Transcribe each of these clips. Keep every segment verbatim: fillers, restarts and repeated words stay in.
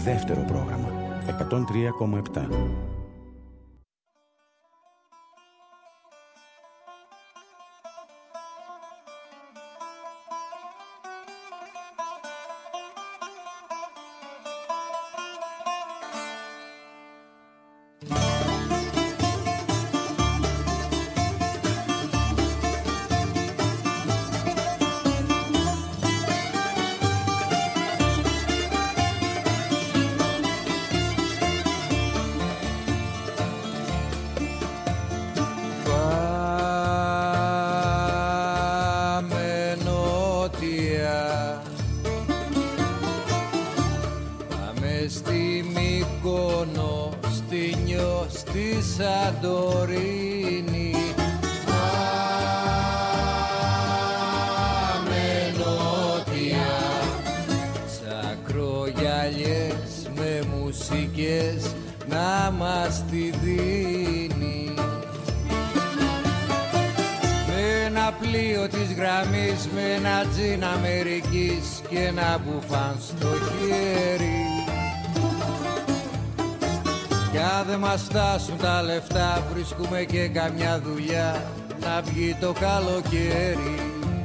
Δεύτερο πρόγραμμα εκατόν τρία κόμμα επτά. Φτάσουν τα λεφτά, βρίσκουμε και καμιά δουλειά να βγει το καλοκαίρι.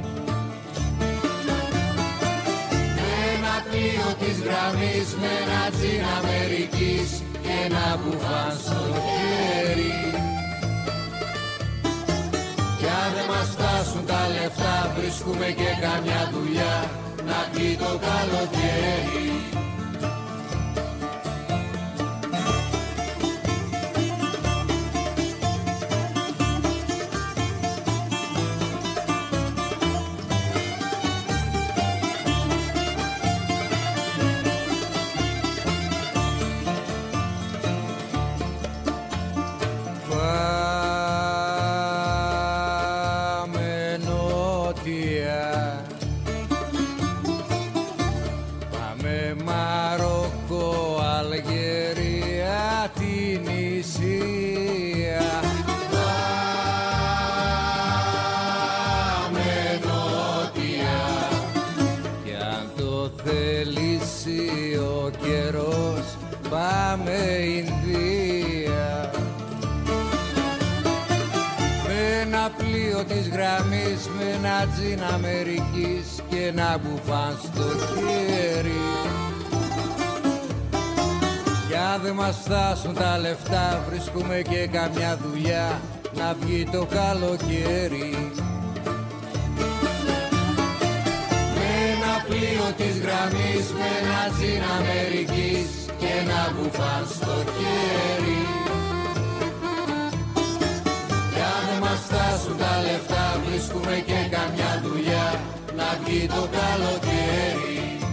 Με ένα πλοίο της γραμμής, με ένα τζιν Αμερικής και ένα μπουφάν στο χέρι. Κι αν δεν μας φτάσουν τα λεφτά, βρίσκουμε και καμιά δουλειά να βγει το καλοκαίρι. Τζιν Αμερικής και ένα μπουφάν στο χέρι. Κι αν δεν μας φτάσουν τα λεφτά, βρίσκουμε και καμιά δουλειά να βγει το καλοκαίρι. Με ένα πλοίο της γραμμής, με ένα τζιν Αμερικής και ένα μπουφάν στο χέρι. Κι αν δεν μας φτάσουν τα λεφτά, βρίσκουμε και καμιά δουλειά να βγει το καλοκαίρι.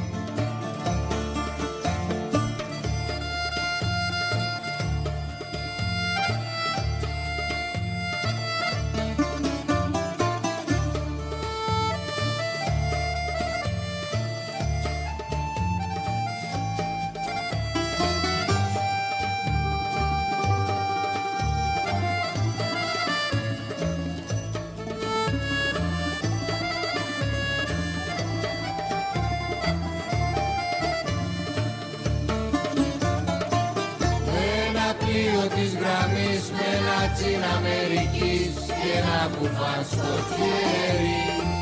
Της γραμμής, με ένα τζιν Αμερικής και ένα μπουφάν στο χέρι.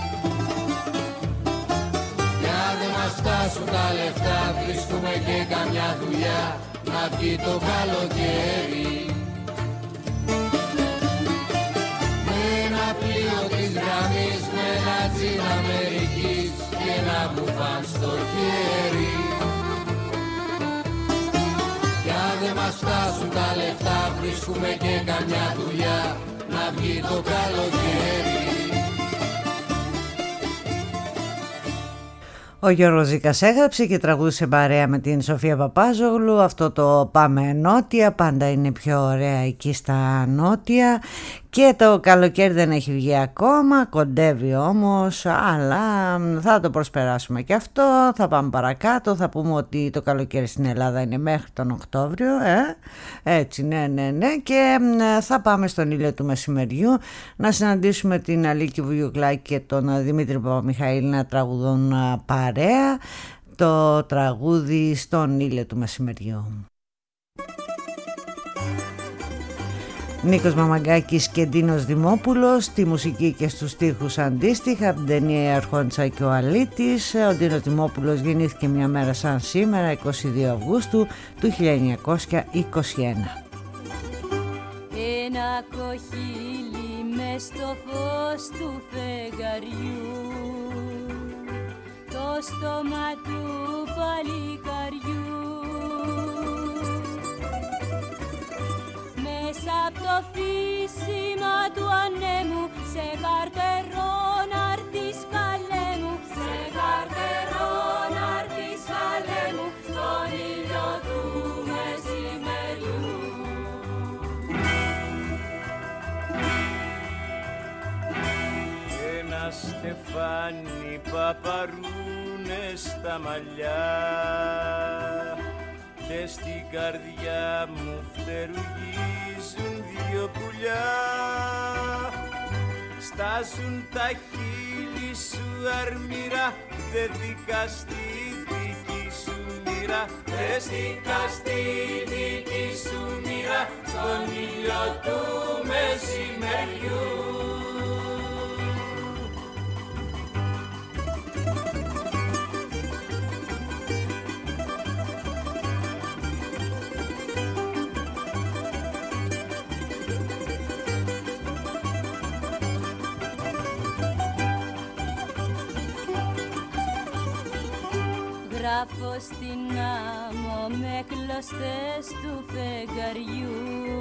Κι αν δεν μας φτάσουν τα λεφτά, βρίσκουμε και καμιά δουλειά να βγει το καλοκαίρι. Με ένα πλοίο της γραμμής, με ένα τζιν Αμερικής και ένα μπουφάν στο χέρι. Δεν μας φτάσουν τα λεφτά, βρίσκουμε και καμιά δουλειά να βγει το καλοκαίρι. Ο Γιώργος Ζήκας έγραψε και τραγούδισε παρέα με την Σοφία Παπάζογλου αυτό το «Πάμε νότια», πάντα είναι πιο ωραία εκεί στα νότια. Και το καλοκαίρι δεν έχει βγει ακόμα, κοντεύει όμως, αλλά θα το προσπεράσουμε και αυτό, θα πάμε παρακάτω, θα πούμε ότι το καλοκαίρι στην Ελλάδα είναι μέχρι τον Οκτώβριο, ε? έτσι ναι ναι ναι, και θα πάμε στον ήλιο του μεσημεριού να συναντήσουμε την Αλίκη Βουγιουκλάκη και τον Δημήτρη Παπαμιχαήλ να τραγουδούν παρέα. το τραγούδι «Στον ήλιο του μεσημεριού». Νίκος Μαμαγκάκης και Ντίνος Δημόπουλος, στη μουσική και στους στίχους αντίστοιχα από την ταινία «Η Αρχόντισσα και ο Αλήτης». Ο Ντίνος Δημόπουλος γεννήθηκε μια μέρα σαν σήμερα, είκοσι δύο Αυγούστου του χίλια εννιακόσια είκοσι ένα. Ένα κοχύλι μες στο φως του φεγγαριού, το στόμα του παλικαριού, μέσα απ' το φύσιμα του ανέμου, σε καρτερό να'ρθεις καλέ μου, σε καρτερό να'ρθεις καλέ μου, στον ήλιο του μεσημεριού. Ένα στεφάνι παπαρούνες στα μαλλιά και στην καρδιά μου φτερουγίζουν δύο πουλιά. Στάζουν τα χείλη σου αρμύρα, δεν δικά στη δική σου μοίρα, δεν δικά στη δική σου μοίρα, στον ήλιο του μεσημεριού. Γράφω στην άμμο με κλωστές του φεγγαριού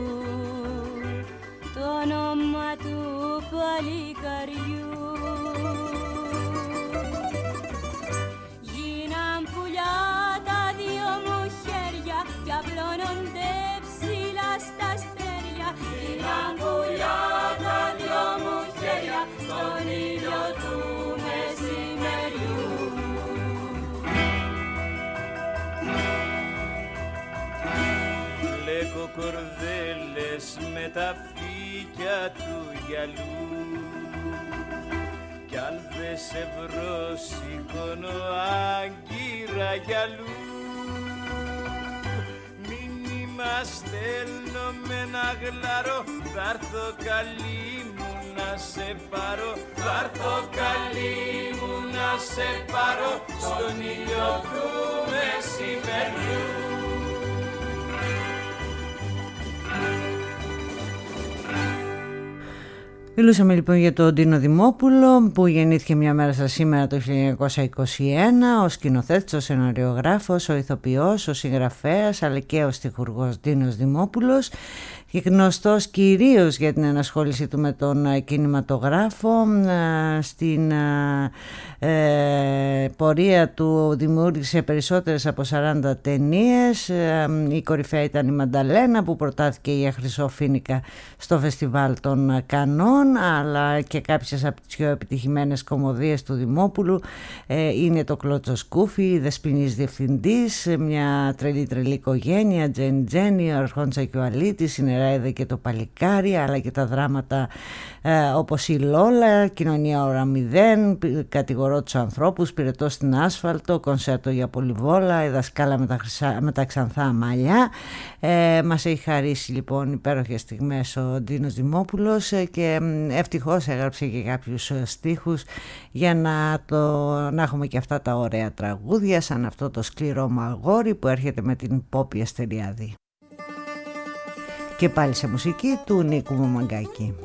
το όνομα του παλικαριού. Γίναν πουλιά τα δύο μου χέρια κι απλώνονται ψηλά στα αστέρια. Γίναν πουλιά τα δύο μου χέρια στον ήλιο του μεσημεριού. Λέγω κορδέλες με τα φύκια του γυαλού κι αν δε σε βρω σηκώνω άγκυρα γυαλού. Μήνυμα στέλνω με ένα γλαρό, θ'άρθω καλή μου να σε πάρω, θ'άρθω καλή μου να σε πάρω, στον ήλιο του μεσημεριού. Μιλούσαμε λοιπόν για τον Ντίνο Δημόπουλο που γεννήθηκε μια μέρα σαν σήμερα το χίλια εννιακόσια είκοσι ένα, ο σκηνοθέτης, ο σεναριογράφος, ο ηθοποιός, ο συγγραφέας αλλά και ο στιχουργός Ντίνος Δημόπουλος, και γνωστός κυρίως για την ενασχόληση του με τον κινηματογράφο. Στην ε, πορεία του δημιούργησε περισσότερες από σαράντα ταινίες. Η κορυφαία ήταν η Μανταλένα που προτάθηκε για Χρυσό Φοίνικα στο Φεστιβάλ των Κανών, αλλά και κάποιες από τις πιο επιτυχημένες κωμωδίες του Δημόπουλου ε, είναι το Κλώτσο Σκούφι, η Δεσποινής Διευθυντής, μια τρελή τρελή οικογένεια, Τζένι Τζένι, ο Αρχόντισσα και ο Αλήτης, η Νεράιδα και το Παλικάρι, αλλά και τα δράματα ε, όπως η Λόλα, Κοινωνία ώρα μηδέν, Κατηγορώ τους ανθρώπους, Πυρετό στην άσφαλτο, Κονσέρτο για Πολυβόλα, η Δασκάλα με τα, χρυσά, με τα ξανθά μαλλιά. Ε, μας έχει χαρίσει λοιπόν υπέροχες στιγμές ο Ντίνος Δημόπουλος ε, και ε, ευτυχώς έγραψε και κάποιους στίχους για να, το, να έχουμε και αυτά τα ωραία τραγούδια, σαν αυτό το Σκληρό Μαγόρι που έρχεται με την Πόπη Αστεριάδη. Και πάλι σε μουσική του Νίκου Μαμαγκάκη.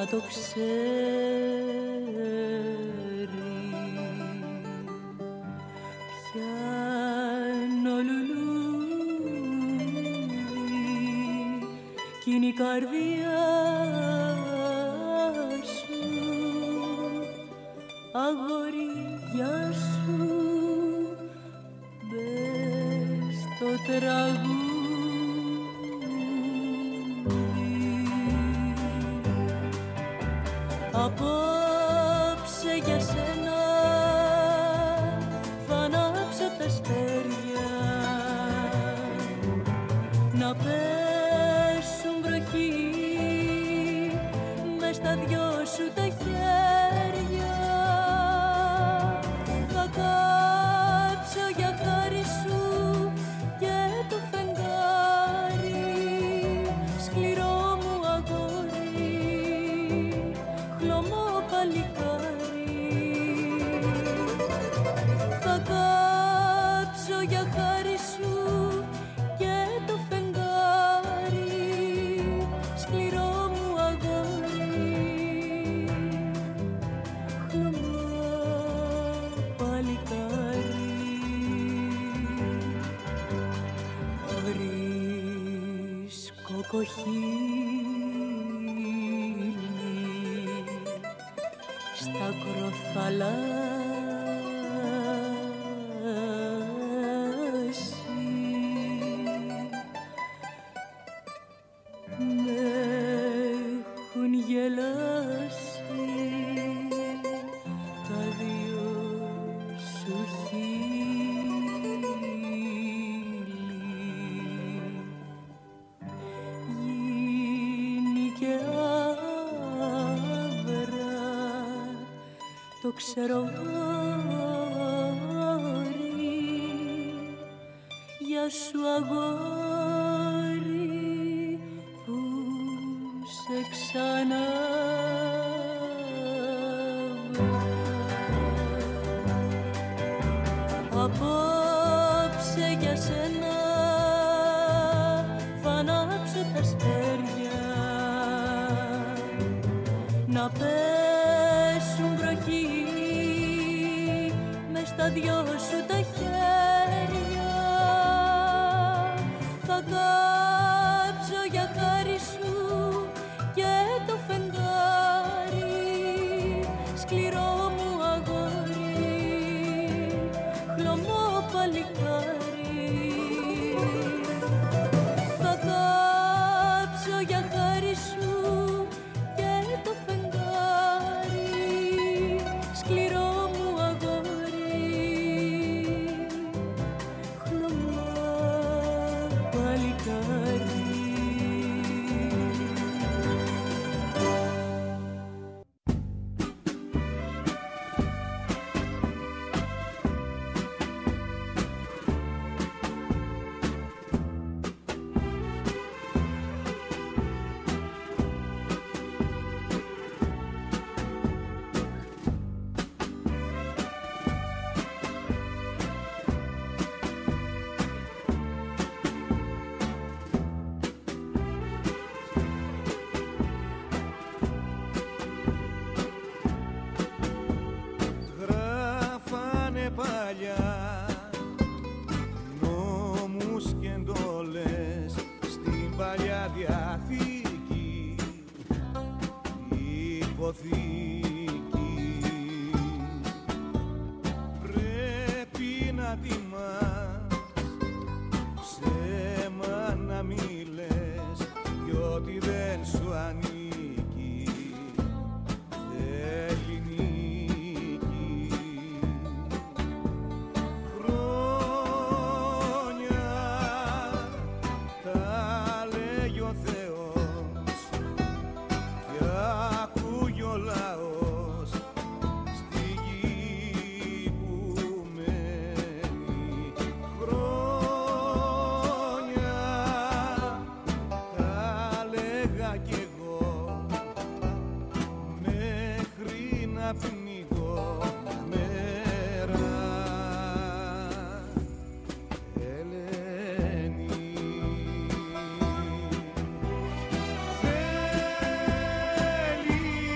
το ξέρει. Πιάνω λουλούδι κι είναι η καρδιά σου, αγοριά σου, μπες στο τραγούδι. Απόψε για σένα θα ανάψω τα αστέρια, να πέσουν βροχή μες στα δυο σου τα χέρια. Θα κάψω για χάρη σου και το φεγγάρι, σκληρό μου αγόρι, χλωμό παλικάρι. Θα κάψω για χάρη σου και το φεγγάρι, σκληρό μου αγόρι, χλωμό παλικάρι. Βρίσκω κοχύλι στα ακροθαλάσσι, με έχουν γελάσει τα δυο σου χείλη. Γίνει και άβρα το ξέρω αγόρι, για σου αγόρι που σε ξανά απόψε για σένα θα ανάψω τα αστέρια, να πέσουν βροχή μες στα δυο σου τα χέρια. Θα κάψω για χάρη σου και το φεγγάρι, σκληρό μου αγόρι, χλωμό παλικάρι. Θα κάψω για χάρη σου και το φεγγάρι, σκληρό μου αγόρι, χλωμό παλικάρι. Γράφανε παλιά νόμους και εντόλες στην Παλιά Διαθήκη, υποθήκη. Πρέπει να τιμάς, ψέμα να μη λες, κι ό,τι δεν σου ανήκει θέλει νίκη. Χρόνια τα λέγει ο Θεός κι ακούει ο λαός στη γη που μένει. Χρόνια τα λέγα κι εγώ μέχρι να πνιγώ μέρα. Ελένη, θέλει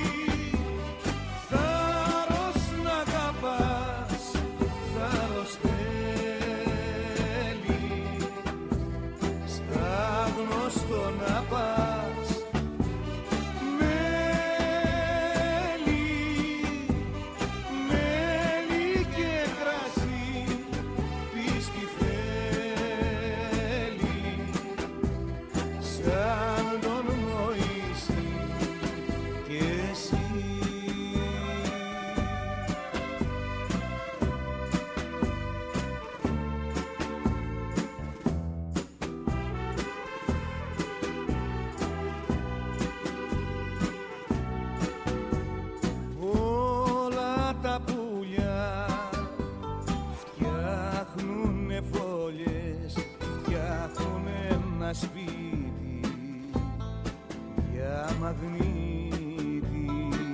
μαγνήτη.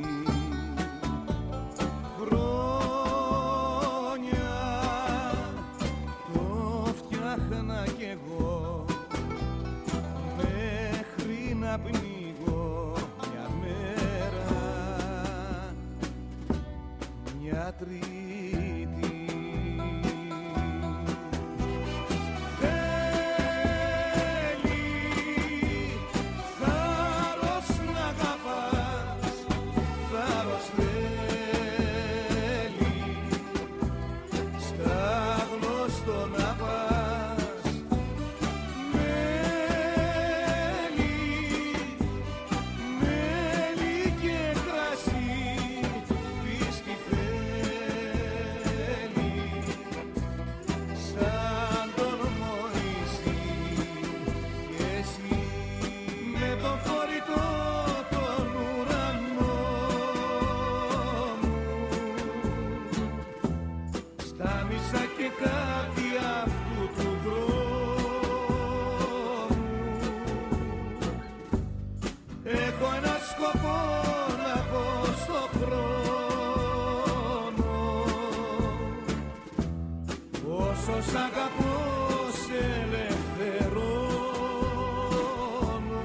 Χρόνια το φτιάχνα κι εγώ μέχρι να πνίγω μια μέρα, μια τρίτη. Σ' αγαπώ, σε ελευθερώνω.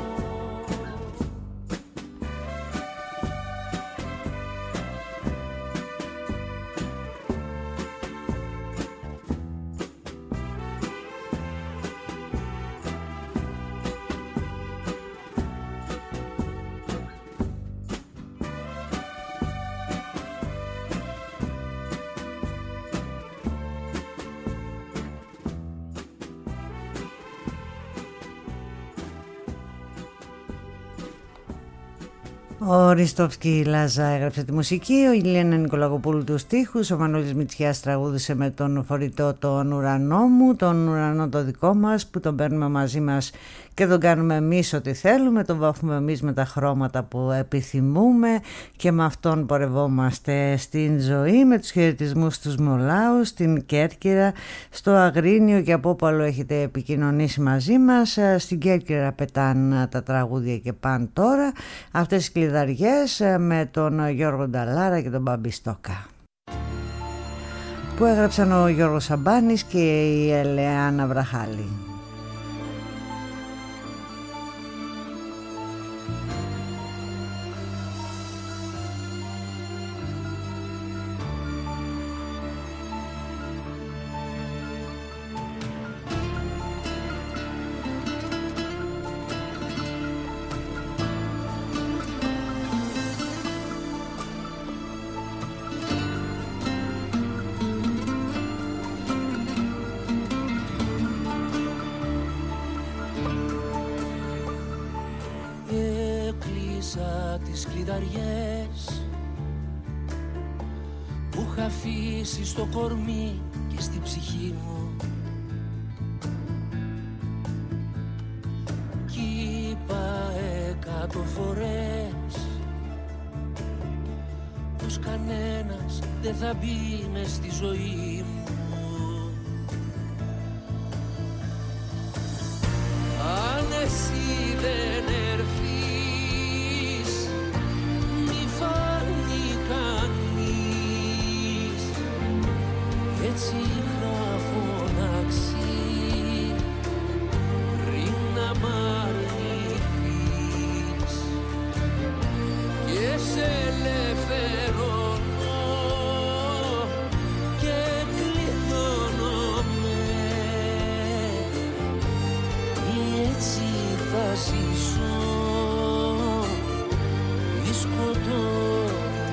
Ο Ριστόφσκι Λάζα έγραψε τη μουσική, ο Ηλιάνα Νικολακοπούλου τους στίχους, ο Μανώλης Μητσιάς τραγούδισε με τον φορητό τον ουρανό μου, τον ουρανό το δικό μας που τον παίρνουμε μαζί μας και τον κάνουμε εμείς ό,τι θέλουμε, τον βάφουμε εμείς με τα χρώματα που επιθυμούμε και με αυτόν πορευόμαστε στην ζωή, με τους χαιρετισμούς στους Μολάους, στην Κέρκυρα, στο Αγρίνιο και από όπου άλλο έχετε επικοινωνήσει μαζί μας. Στην Κέρκυρα πετάν τα τραγούδια και πάνε τώρα αυτές οι κλειδαριές με τον Γιώργο Νταλάρα και τον Μπάμπη Στόκα, που έγραψαν ο Γιώργος Σαμπάνης και η Ελεάνα Βραχάλη. Τις κλειδαριές που είχα αφήσει στο κορμί και στην ψυχή μου, κι είπα εκατό φορές πως κανένας δεν θα μπει μες στη ζωή μου. Αν εσύ δεν έρθεις έτσι θα φωνάξει πριν να μ' αρνηθείς και σε ελευθερώνω και κλειδώνομαι ή έτσι θα ζήσω ή σκοτώνομαι.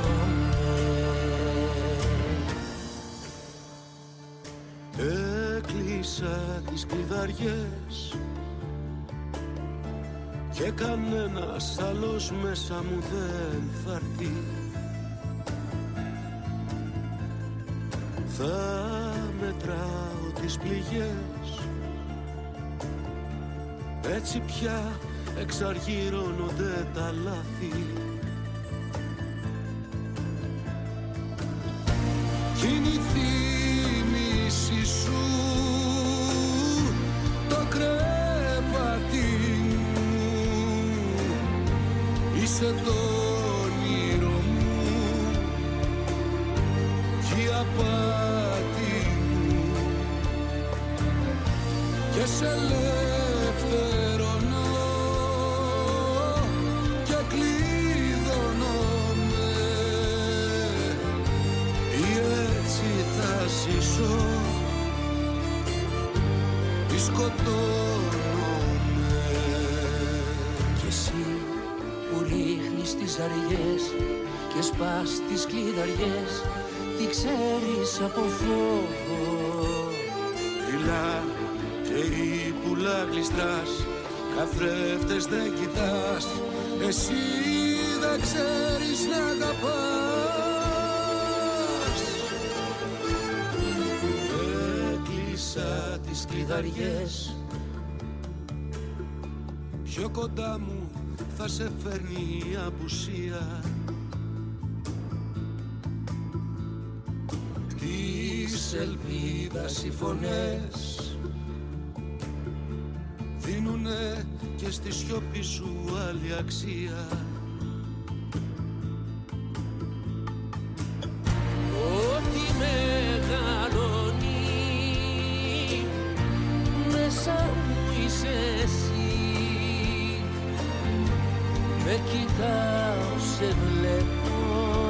Έκλεισα τις κλειδαριές και κανένας άλλος μέσα μου δεν θα έρθει. Θα μετράω τις πληγές, έτσι πια εξαργυρώνονται τα λάθη. Κινηθεί σου το κρεβάτι μου Είσαι το όνειρο μου κι η απάτη μου και σε ελευθερώνω και κλειδώνομαι ή έτσι θα ζήσω ή σκοτώνομαι. Κι εσύ που ρίχνεις τις αργές και σπάς τις κλειδαριές, τι ξέρεις από φόβο? Δειλά και η πουλά γλιστράς, καθρέφτες δεν κοιτάς, εσύ δεν ξέρεις να αγαπάς. Έκλεισα τις κλειδαριές, πιο κοντά μου θα σε φέρνει η απουσία της ελπίδας. Οι φωνές δίνουνε και στη σιωπή σου άλλη αξία. Ό,τι μεγαλώνει μέσα μου είσαι εσύ. Με κοιτάω, σε βλέπω,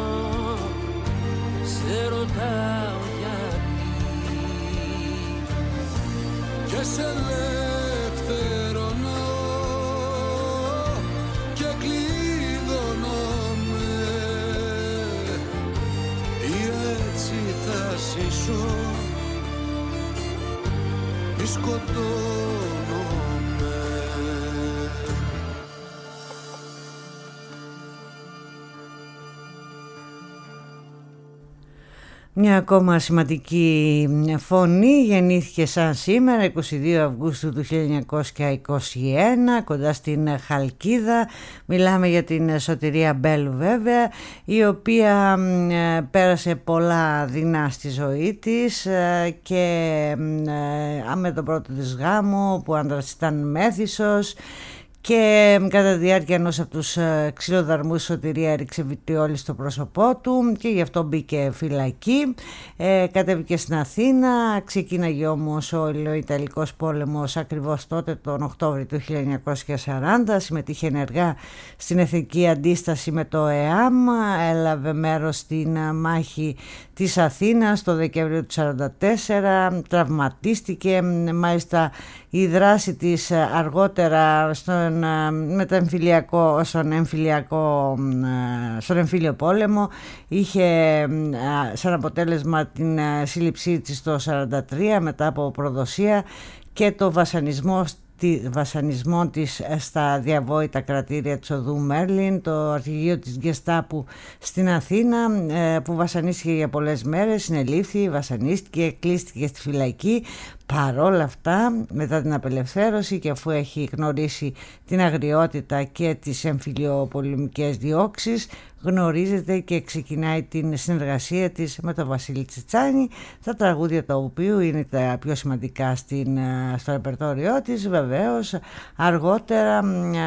σε ρωτάω γιατί και σε ελευθερώνω και κλειδώνομαι ή έτσι θα ζήσω ή σκοτώνομαι. Μια ακόμα σημαντική φωνή γεννήθηκε σαν σήμερα, εικοστή δεύτερη Αυγούστου του χίλια εννιακόσια είκοσι ένα, κοντά στην Χαλκίδα. Μιλάμε για την Σωτηρία Μπέλου βέβαια, η οποία πέρασε πολλά δεινά στη ζωή της και με τον πρώτο της γάμο που άντρας ήταν μέθησος, και κατά τη διάρκεια ενός από τους ξυλοδαρμούς Σωτηρία έριξε βιτριόλι στο πρόσωπό του και γι' αυτό μπήκε φυλακή. Ε, κατέβηκε στην Αθήνα, ξεκίναγε όμως ο Ελληνοϊταλικός πόλεμος ακριβώς τότε τον Οκτώβριο του χίλια εννιακόσια σαράντα, συμμετείχε ενεργά στην εθνική αντίσταση με το ΕΑΜ, έλαβε μέρος στην μάχη της Αθήνας το Δεκέμβριο του σαράντα τέσσερα, τραυματίστηκε, μάλιστα η δράση της αργότερα στον μεταεμφυλιακό, στον εμφυλιακό, στον εμφύλιο πόλεμο είχε σαν αποτέλεσμα την σύλληψή της το σαράντα τρία μετά από προδοσία και το βασανισμό τη βασανισμό της στα διαβόητα κρατήρια της οδού Μέρλιν, το αρχηγείο της Γκεστάπου στην Αθήνα, που βασανίστηκε για πολλές μέρες, συνελήφθη, βασανίστηκε, κλείστηκε στη φυλακή. Παρόλα αυτά, μετά την απελευθέρωση και αφού έχει γνωρίσει την αγριότητα και τις εμφυλιοπολεμικές διώξεις, γνωρίζεται και ξεκινάει την συνεργασία της με τον Βασίλη Τσιτσάνη, τα τραγούδια τα οποίου είναι τα πιο σημαντικά στην, στο ρεπερτόριό της. Βεβαίως αργότερα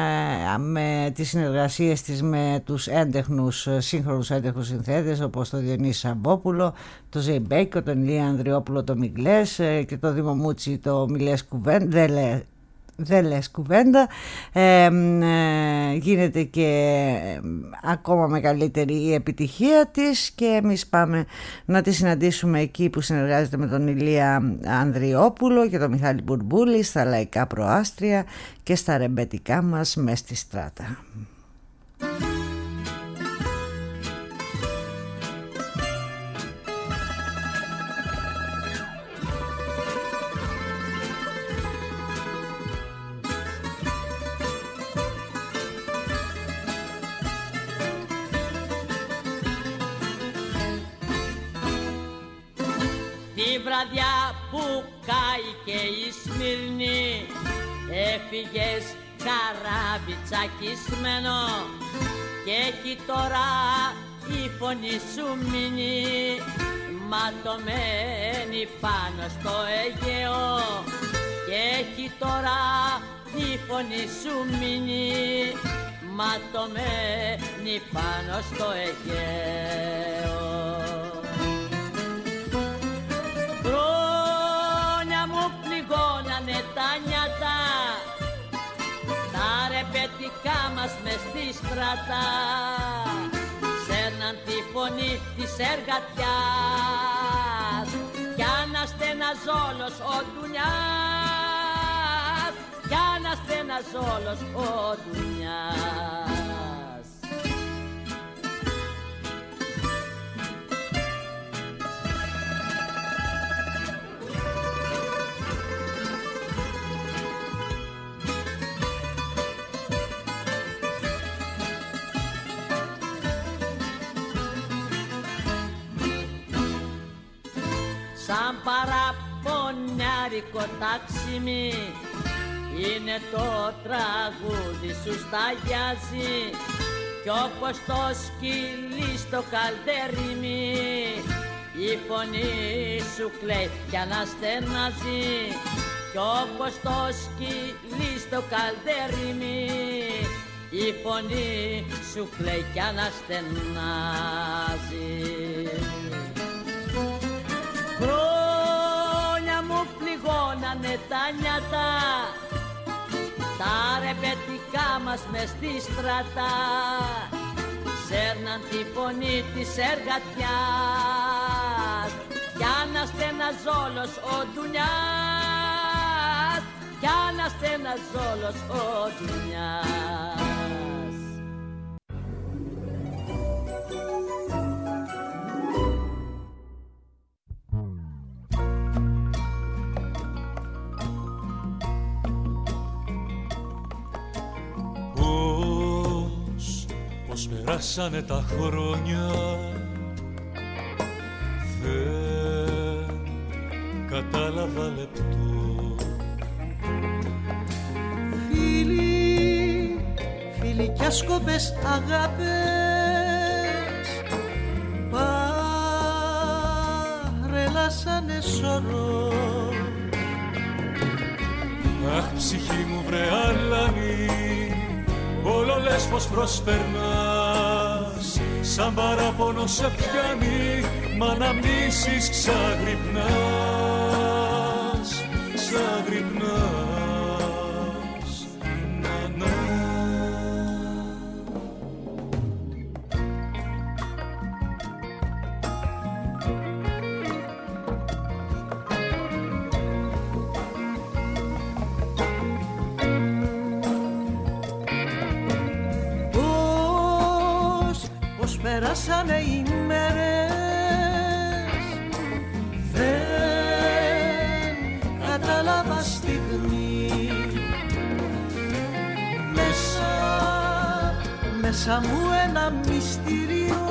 με τις συνεργασίες της με τους έντεχνους, σύγχρονους έντεχνους συνθέτες όπως τον Διονύση Σαμπόπουλο, τον Ζεϊμπέκο, τον Ηλία Ανδριόπουλο το Μιγκλές και τον Δήμο Μούτσι το Μιλές Κουβέντα, δεν λες κουβέντα, ε, ε, γίνεται και ε, ακόμα μεγαλύτερη η επιτυχία της και εμείς πάμε να τη συναντήσουμε εκεί που συνεργάζεται με τον Ηλία Ανδριόπουλο και τον Μιχάλη Μπουρμπούλη στα Λαϊκά Προάστρια και στα ρεμπετικά μας μες στη Στράτα. Βραδιά που κάηκε η Σμύρνη, έφυγες καράβι τσακισμένο και έχει τώρα η φωνή σου μείνει ματωμένη πάνω στο Αιγαίο και έχει τώρα η φωνή σου μείνει ματωμένη πάνω στο Αιγαίο. Χρόνια μου πληγώνανε τα νιάτα, τα ρεπετικά μας μες στη στρατά, σέρναν τη φωνή της εργατιάς κι αναστένας όλος ο Ντουνιάς, κι αναστένας όλος ο Ντουνιάς. Σαν παραπονιάρικο ταξιμί είναι το τραγούδι σου σταγιάζει, κι όπως το σκυλί στο καλτερίμι η φωνή σου κλαίει κι αναστενάζει, κι όπως το σκυλί στο καλτερίμι η φωνή σου κλαίει κι αναστενάζει. Χρόνια μου πληγώνανε τα νιάτα, τα ρεπετικά μας μες στη στρατά, σέρναν τη φωνή της εργατιάς κι αναστένας όλος ο Ντουνιάς, κι αναστένας όλος ο Ντουνιάς. Πώς περάσανε τα χρόνια δεν κατάλαβα λεπτό. Φίλοι, φίλοι κι άσκοπες αγάπες παρέλασανε σωρό. Αχ, ψυχή μου βρε αλάνη, όλο λες πως προσπερνάς, σαν παράπονο σε πιάνει, μ' αναμνήσεις ξαγρυπνάς, ξαγρυπνάς, να, να. Περάσανε οι μέρες, δεν κατάλαβα στιγμή. Μέσα, μέσα μου ένα μυστήριο,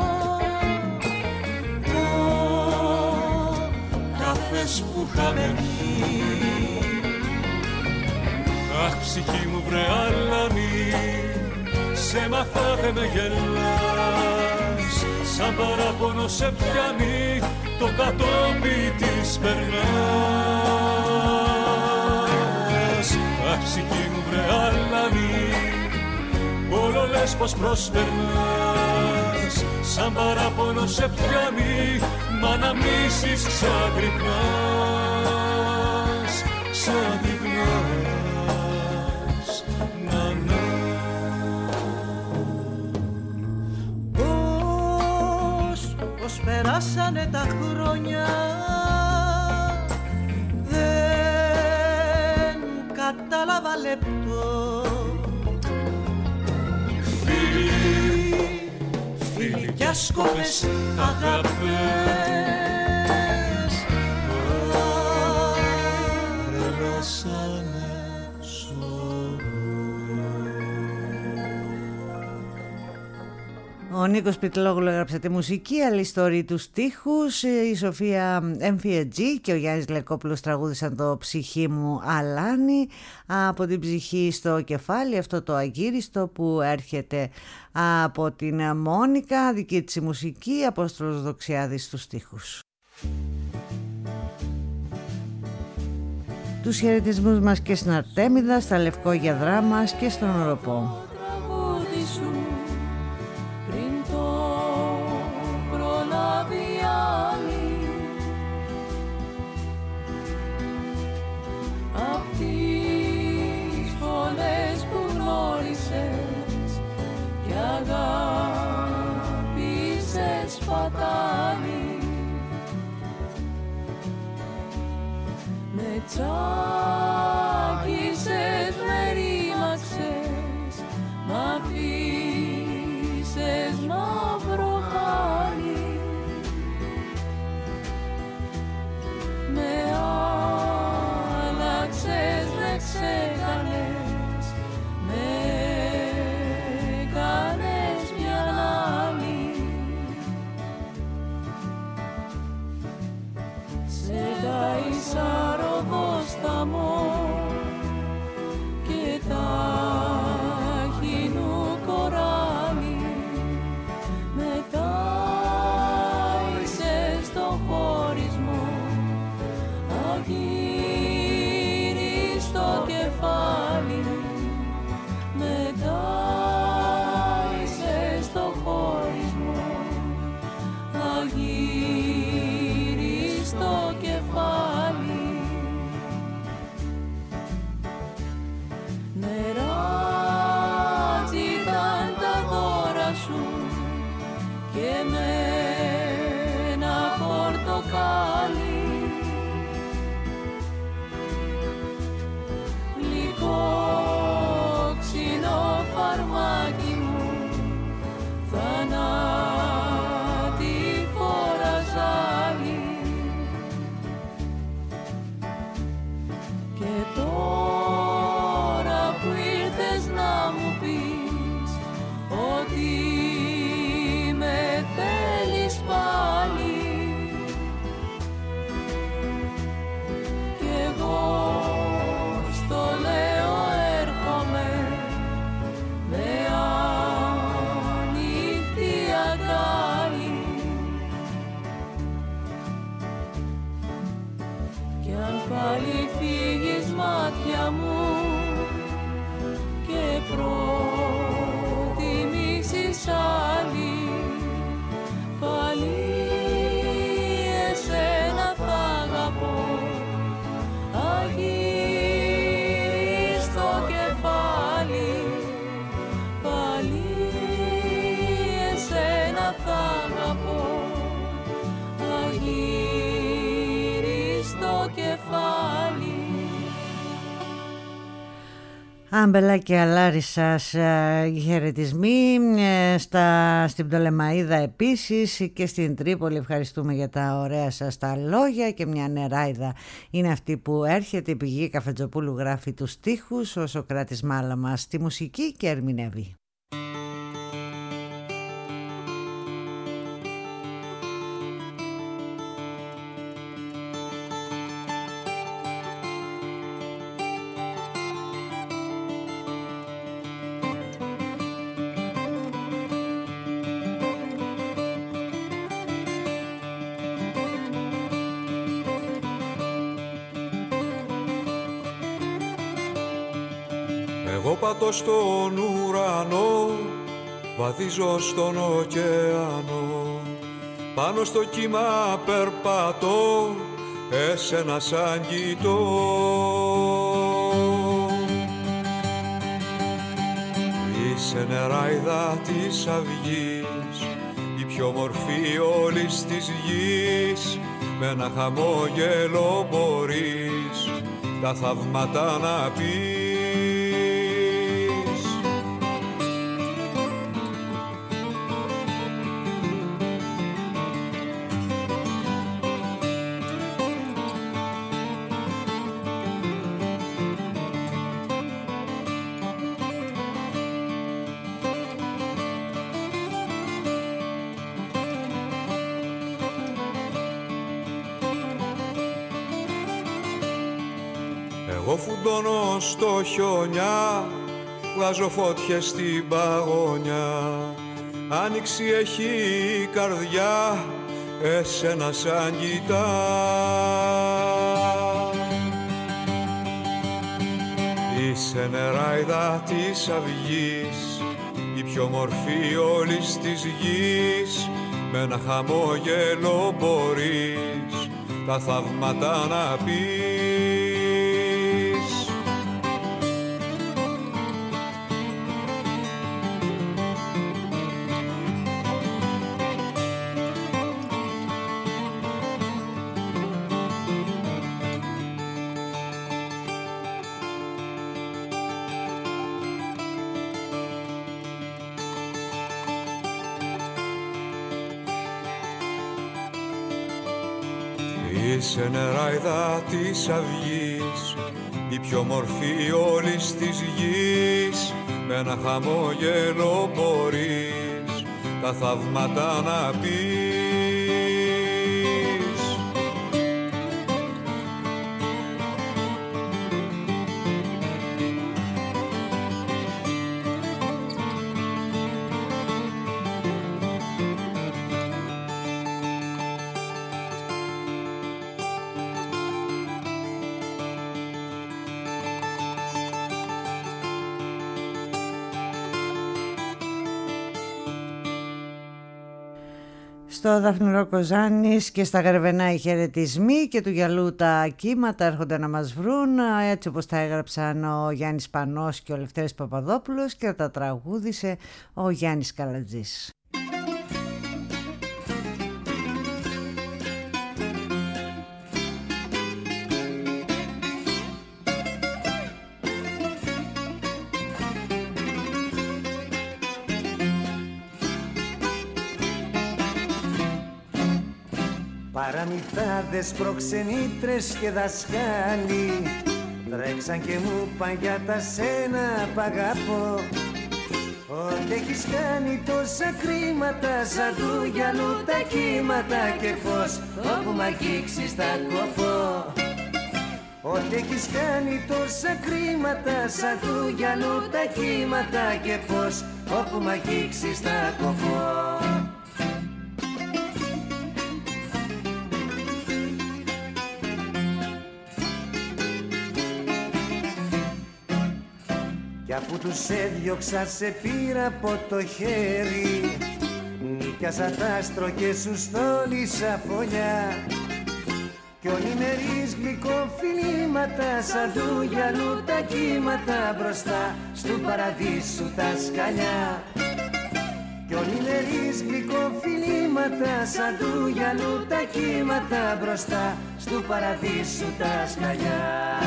ο καφές που είχαμε πιει. Αχ, ψυχή μου βρε αλάνη, σε μάθα δε με γελάς, σαν παράπονο σε πιάνει, το κατόπι της περνάς. Αχ, ψυχή μου βρε αλάνη, όλο λες πως προσπερνάς, σαν παράπονο σε πιάνει, μ' αναμνήσεις ξαγρυπνάς, ξαγρυπνάς, να, να. Περάσανε τα χρόνια, δεν κατάλαβα λεπτό. Φίλοι, φίλοι κι άσκοπες αγάπες παρέλασανε σωρό. Ο Νίκος Πιτλόγλου έγραψε τη μουσική, αλιστορεί τους στίχους, η Σοφία Εμφιετζή και ο Γιάννης Λεκόπουλος τραγούδισαν το «Ψυχή μου αλάνη», από την ψυχή στο κεφάλι, αυτό το αγύριστο που έρχεται από την Μόνικα, δική της η μουσική, Απόστολος Δοξιάδης στους στίχους. Τους χαιρετισμούς μας και στην Αρτέμιδα, στα Λευκόγιαδρά μας και στον Οροπό. αγάπησες πατάλη, με τσάκισες, με ρήμαξες, μ' αφήσες μαύρο χάλι, με άλλαξες, με ξέχανες, με κάνες μια άλλη, σε ταΐσα ροδόσταμο και τα χινού κοράλι, μετάισες στο χωρισμό, αγύριστο κεφάλι, μετάισες στο χωρισμό, αγύριστο κεφάλι. Νεράτζι ήταν τα δώρα σου και με ένα πορτοκάλι, γλυκό ξινό φαρμάκι μου, θανάτι φοραζάλι, και τώρα που ήρθες να μου πεις ότι με θέλεις πάλι, κι εγώ στο λέω έρχομαι με ανοιχτή αγκάλι, κι αν πάλι φύγεις μάτια μου και προτιμήσεις άλλη, πάλι εσένα θα αγαπώ, αγύριστο κεφάλι, πάλι εσένα θα αγαπώ, αγύριστο κεφάλι. Άμπελα και Αλάρισσας, χαιρετισμοί στα, στην Πτολεμαΐδα επίσης και στην Τρίπολη. Ευχαριστούμε για τα ωραία σας τα λόγια, και μια νεράιδα είναι αυτή που έρχεται. Η Πηγή Καφετζοπούλου γράφει τους στίχους, ο Σωκράτης Μάλαμας στη μουσική και ερμηνεύει. Εγώ πατώ στον ουρανό, βαδίζω στον ωκεανό, πάνω στο κύμα περπατώ, εσένα σαν κοιτώ. Είσαι νεράιδα της αυγής, η πιο μορφή όλης της γης, με ένα χαμόγελο μπορείς τα θαύματα να πεις. Εγώ φουντώνω στο χιονιά, βγάζω φώτιες στην παγωνιά, άνοιξη έχει η καρδιά, εσένα σαν κοιτά. Είσαι νεράιδα της αυγής, η πιο μορφή όλης της γης, με ένα χαμόγελο μπορείς τα θαύματα να πεις. Είσαι νεράιδα της αυγής, η πιο μορφή όλης της γης. Με ένα χαμόγελο μπορείς τα θαύματα να πεις. Στο Δαφνηρό Κοζάνης και στα Γαρβενά οι χαιρετισμοί και του γυαλού τα κύματα έρχονται να μας βρουν, έτσι όπως τα έγραψαν ο Γιάννης Πανός και ο Λευτέρης Παπαδόπουλος και τα τραγούδισε ο Γιάννης Καλατζής. Παραμυθάδες, προξενήτρες και δασκάλοι τρέξαν και μου παν για τα σένα π' αγαπώ. Ότι έχεις κάνει τόσα κρίματα σαν του γυαλού τα κύματα και φως όπου μ' αγγίξεις θα κοπώ. Ότι έχεις κάνει τόσα κρίματα σαν του γυαλού τα κύματα και φως όπου μ' αγγίξεις θα κοπώ. Κι αφού τους έδιωξα σε πήρα από το χέρι, νίκιασα τ' άστρο και σου στόλισα φωλιά. Κι ολημερείς γλυκοφιλήματα σαν του γυαλού τα κύματα μπροστά στου παραδείσου τα σκαλιά. Κι ολημερείς γλυκοφιλήματα σαν του γυαλού τα κύματα μπροστά στου παραδείσου τα σκαλιά.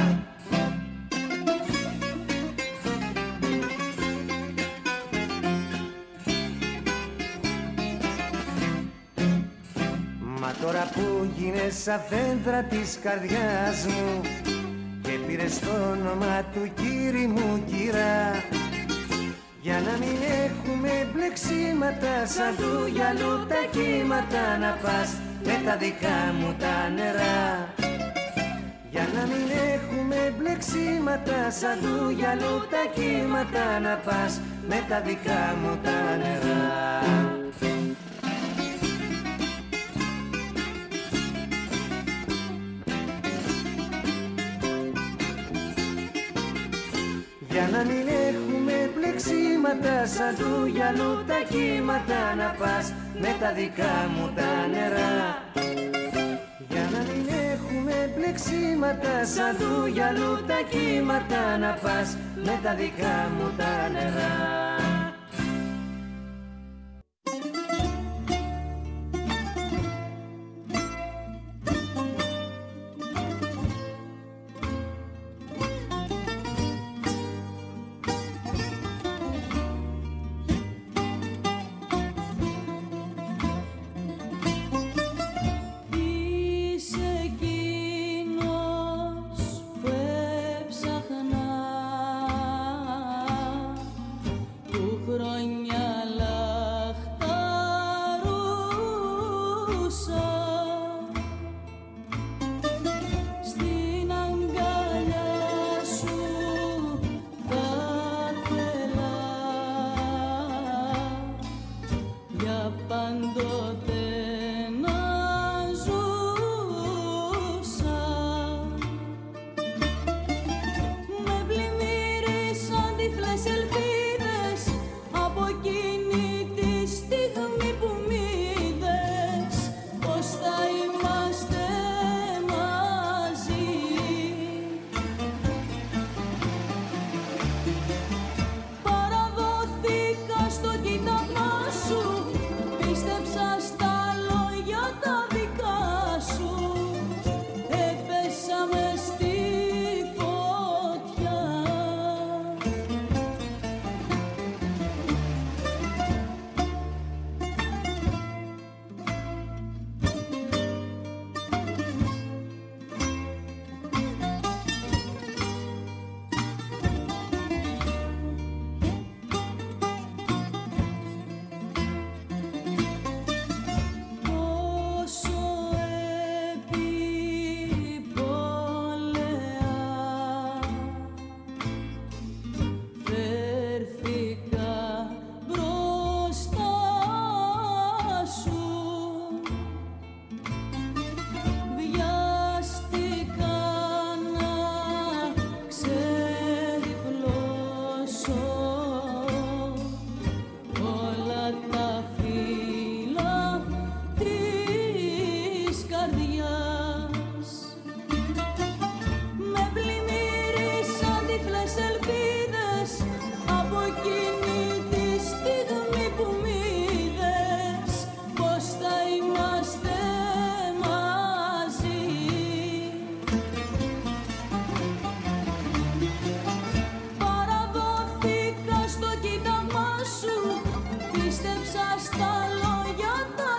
Τώρα που γίνες αφέντρα της καρδιάς μου και πήρες το όνομα του κύρι μου κυρά, για να μην έχουμε μπλεξίματα σαν του γυαλού τα κύματα να πας με τα δικά μου τα νερά. Για να μην έχουμε μπλεξίματα σαν του γυαλού τα κύματα να πας με τα δικά μου τα νερά. Για να μην έχουμε πλεξίματα σαν του γυαλού τα κύματα να πας με τα δικά μου τα νερά. Για να μην έχουμε πλεξίματα σαν του γυαλού τα κύματα να πας με τα δικά μου τα νερά. Που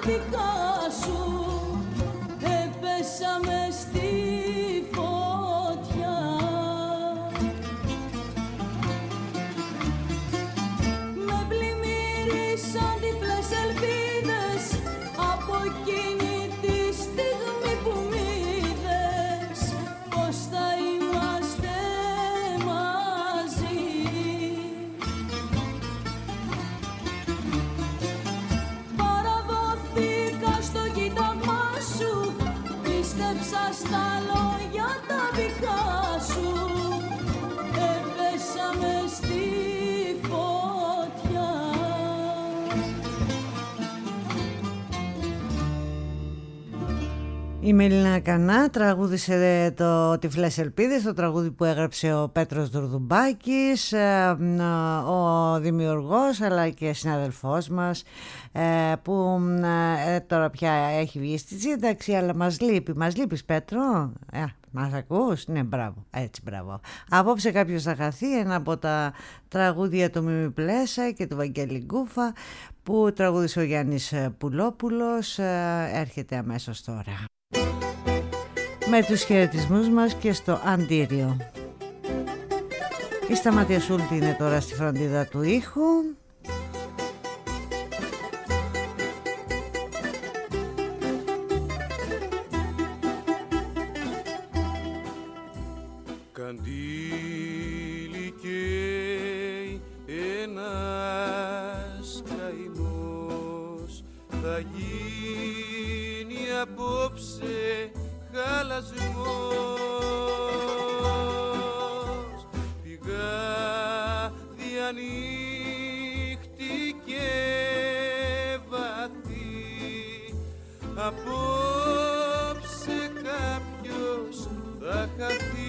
δικά σου έπεσαμε στη φωτιά. Με πλημμύρισαν τυφλές ελπίδες από εκείνη τη στιγμή που μ' είδες πως θα είμαστε μαζί. Παραδόθηκα στο κοίταγμά σου, πίστεψα στα λόγια τα δικά σου, έπεσαμε στη φωτιά. Η Μελίνα Κανά τραγούδισε το «Τυφλές Ελπίδες», το τραγούδι που έγραψε ο Πέτρος Δουρδουμπάκης, ο δημιουργός αλλά και συναδελφός μας, που τώρα πια έχει βγει στη σύνταξη, αλλά μας λείπει. Μας λείπεις, Πέτρο? Ε, μας ακούς? Ναι, μπράβο, έτσι, μπράβο. Απόψε κάποιος θα χαθεί, ένα από τα τραγούδια του Μίμη Πλέσα και του Βαγγέλη Γκούφα που τραγούδισε ο Γιάννης Πουλόπουλος, έρχεται αμέσως τώρα. Με τους χαιρετισμούς μας και στο Αντίριο. Η Σταματία Σούλτη είναι τώρα στη φροντίδα του ήχου. Καντήλι καίει ένας καημός, θα γίνει απόψε χαλασμός. Πηγάδι ανοίχτη και βαθύ, απόψε κάποιος θα χαθεί.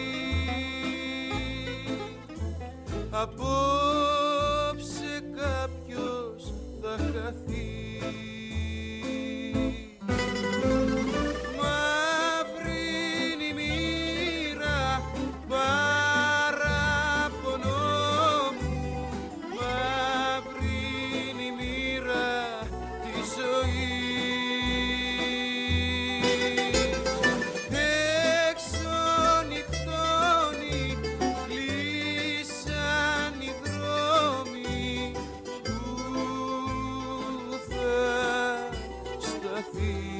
Απόψε κάποιος θα χαθεί. Μαύρινη μοίρα παραπονό μου, μαύρινη μοίρα τη ζωής. Έξω νυχτώνει, κλείσαν οι δρόμοι, που θα σταθείς.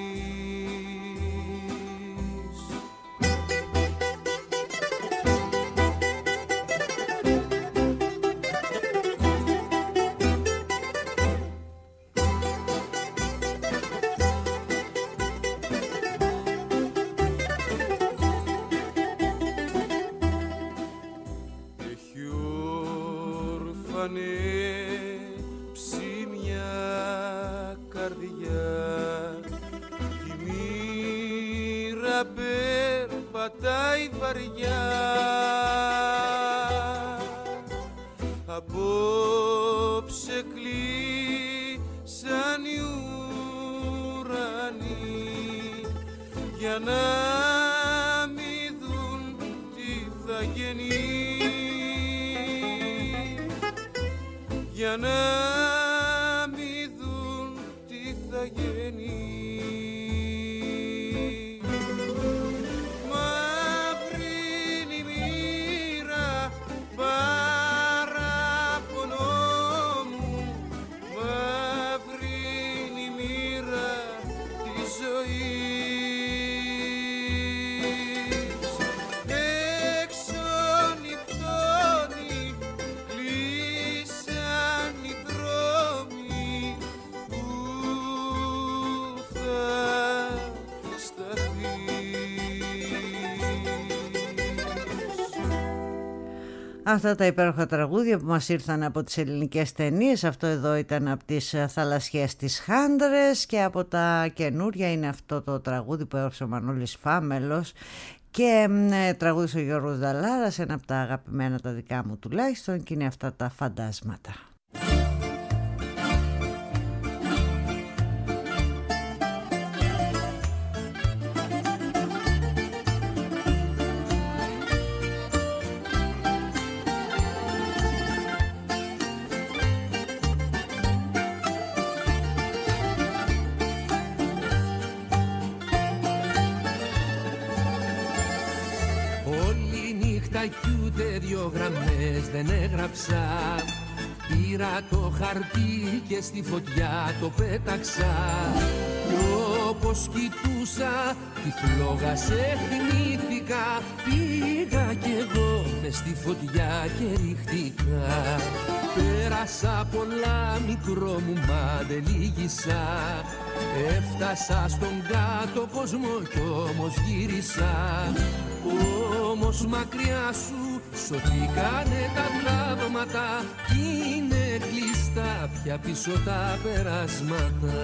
Έχει όρφανε ψήμια καρδιά, η μοίρα περπατάει βαριά. Απόψε κλείσαν οι ουρανοί για να μη δουν τι θα γεννεί, για να μη δουν τι θα γεννεί. Μαύρινη μοίρα παραπονό μου, μαύρινη μοίρα τη ζωής. Έξω νυχτώνει, κλείσαν οι δρόμοι, που θα σταθείς. Αυτά τα υπέροχα τραγούδια που μας ήρθαν από τις ελληνικές ταινίες. Αυτό εδώ ήταν από τις θαλασσιές της Χάντρες, και από τα καινούρια είναι αυτό το τραγούδι που έγραψε ο Μανώλης Φάμελος και ε, τραγούδισε ο Γιώργος Δαλάρας, ένα από τα αγαπημένα τα δικά μου τουλάχιστον, και είναι αυτά τα φαντάσματα. δυο γραμμές δεν έγραψα. Πήρα το χαρτί και στη φωτιά το πέταξα. Κι όπως κοιτούσα τη φλόγα σε θυμήθηκα. Πήγα κι εγώ μες στη φωτιά και ρίχτηκα. Πέρασα πολλά μικρό μου μα δεν λύγησα. Έφτασα στον κάτω κόσμο κι όμως γύρισα. Όμως μακριά σου σωθήκανε τα τραύματα. Κι είναι κλειστά πια πίσω τα περάσματα.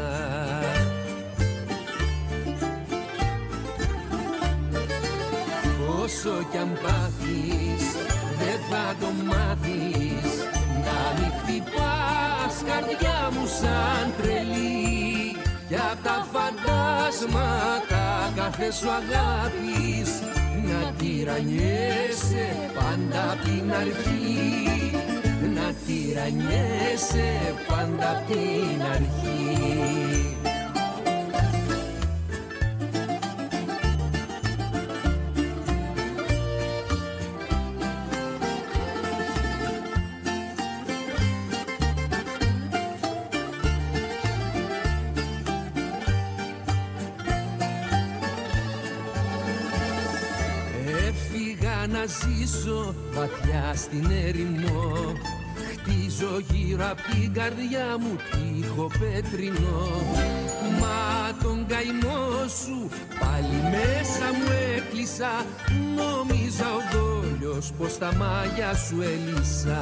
Όσο κι αν πάθεις δεν θα το μάθεις. Να μην χτυπάς καρδιά μου σαν τρελή. Κι απ' τα φαντάσματα κάθε σου αγάπης να τυραννιέσαι πάντα απ' την αρχή. Να τυραννιέσαι πάντα απ' την αρχή. Να ζήσω βαθιά στην έρημο. Χτίζω γύρω απ' την καρδιά μου τείχο πέτρινο. Μα τον καημό σου πάλι μέσα μου έκλεισα. Νόμιζα ο δόλιος πως τα μάγια σου έλυσα.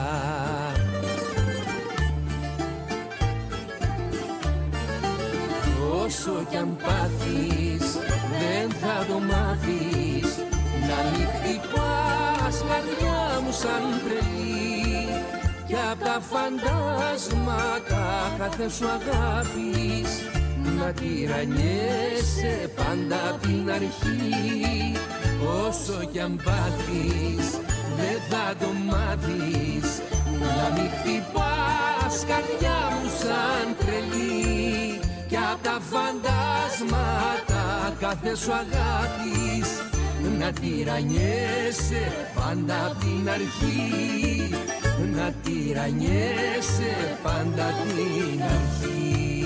Όσο κι αν πάθεις δεν θα το μάθεις. Να μην χτυπάς καρδιά μου σαν τρελή. Κι απ' τα φαντάσματα κάθε σου αγάπης να τυραννιέσαι πάντα απ' την αρχή. Όσο κι αν πάθεις δεν θα το μάθεις. Να μην χτυπάς καρδιά μου σαν τρελή. Κι απ' τα φαντάσματα κάθε σου αγάπης να τυραννιέσαι πάντα απ' την αρχή. Να τυραννιέσαι πάντα απ' την αρχή.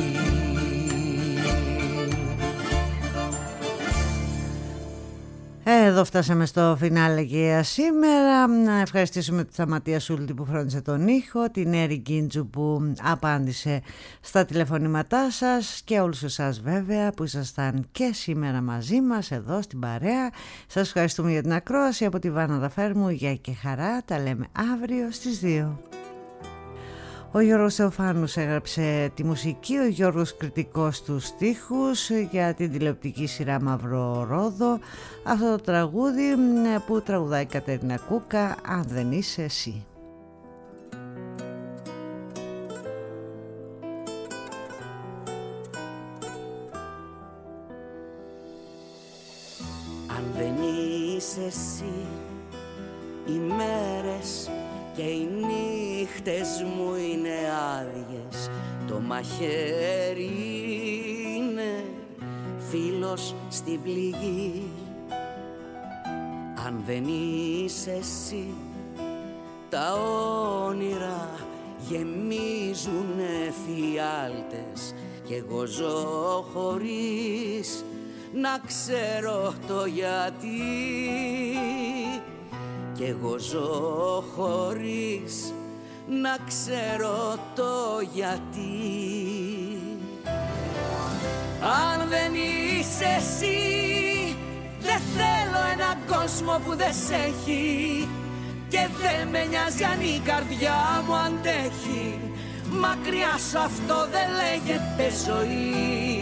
Εδώ φτάσαμε στο φινάλε για σήμερα. Να ευχαριστήσουμε τη Σταματία Σούλτη που φρόντισε τον ήχο, την Έρη Γκίντζου που απάντησε στα τηλεφωνήματά σας και όλους εσάς βέβαια που ήσασταν και σήμερα μαζί μας εδώ στην παρέα. Σας ευχαριστούμε για την ακρόαση. Από τη Βάνα Δαφέρμου, γεια και χαρά. Τα λέμε αύριο στις δύο. Ο Γιώργος Θεοφάνους έγραψε τη μουσική, ο Γιώργος Κρητικός τους στίχους για την τηλεοπτική σειρά Μαύρο Ρόδο. Αυτό το τραγούδι που τραγουδάει η Κατερίνα Κούκα, αν δεν είσαι εσύ. Αν δεν είσαι εσύ, οι μέρες και οι νύχτες μου είναι άδειες. Το μαχαίρι είναι φίλος στην πληγή. Αν δεν είσαι εσύ, τα όνειρα γεμίζουνε φιάλτες. Κι εγώ ζω χωρίς να ξέρω το γιατί. Κι εγώ ζω χωρίς να ξέρω το γιατί. Αν δεν είσαι εσύ, δεν θέλω έναν κόσμο που δεν σ' έχει. Και δεν με νοιάζει αν η καρδιά μου αντέχει. Μακριά σου αυτό δεν λέγεται ζωή.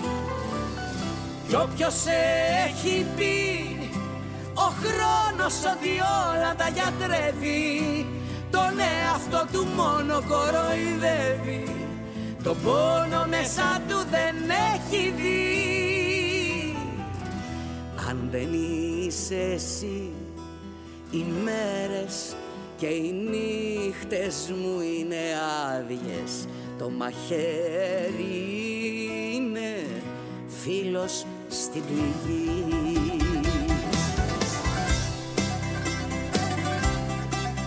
Κι όποιος έχει πει ο χρόνος ότι όλα τα γιατρεύει, τον εαυτό του μόνο κοροϊδεύει. Το πόνο μέσα του δεν έχει δει. Αν δεν είσαι εσύ, οι μέρες και οι νύχτες μου είναι άδειες. Το μαχαίρι είναι φίλος στην πληγή.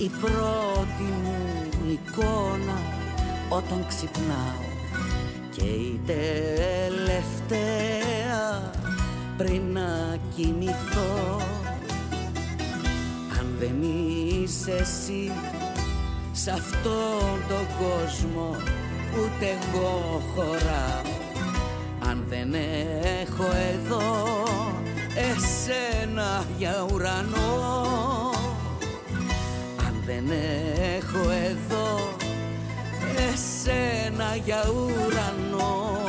η πρώτη μου εικόνα όταν ξυπνάω και η τελευταία πριν να κοιμηθώ. Αν δεν είσαι εσύ σ' αυτόν τον κόσμο ούτε εγώ χωράω. Αν δεν έχω εδώ εσένα για ουρανό, αν δεν έχω εδώ εσένα για ουρανό,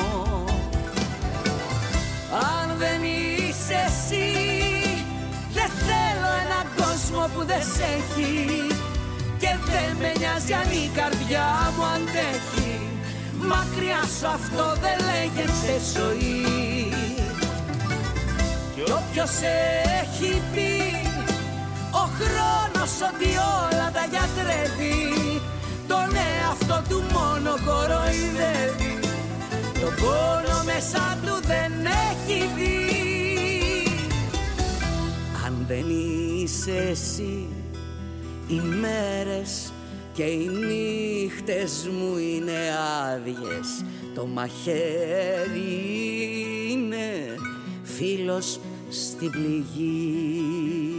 αν δεν είσαι εσύ δεν θέλω έναν κόσμο που δεν σ' έχει και δεν με νοιάζει αν η καρδιά μου αντέχει. Μακριά σου αυτό δεν λέγεται ζωή. Κι όποιος έχει πει ο χρόνος ότι όλα τα γιατρεύει, τον εαυτό του μόνο κοροϊδεύει. Το πόνο μέσα του δεν έχει δει. Αν δεν είσαι εσύ οι μέρες και οι νύχτες μου είναι άδειες. Το μαχαίρι είναι φίλος στην πληγή.